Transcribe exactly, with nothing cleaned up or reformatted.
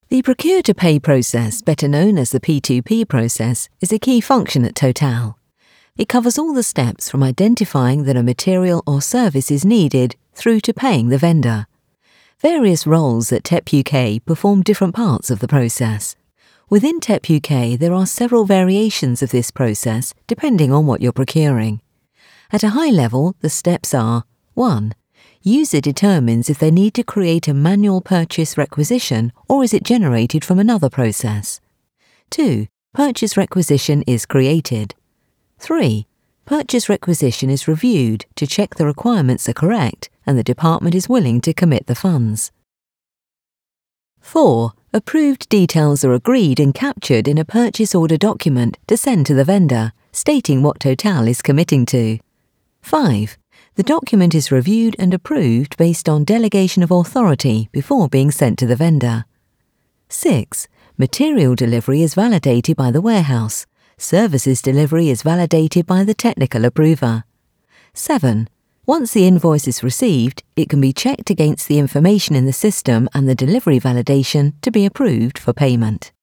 The procure-to-pay process, better known as the P two P process, is a key function at Total. It covers all the steps from identifying that a material or service is needed through to paying the vendor. Various roles at T E P U K perform different parts of the process. Within T E P U K, there are several variations of this process depending on what you're procuring. At a high level, the steps are one. User determines if they need to create a manual purchase requisition or is it generated from another process. two. Purchase requisition is created. three. Purchase requisition is reviewed to check the requirements are correct and the department is willing to commit the funds. four. Approved details are agreed and captured in a purchase order document to send to the vendor, stating what Total is committing to. five. The document is reviewed and approved based on delegation of authority before being sent to the vendor. six. Material delivery is validated by the warehouse. Services delivery is validated by the technical approver. seven. Once the invoice is received, it can be checked against the information in the system and the delivery validation to be approved for payment.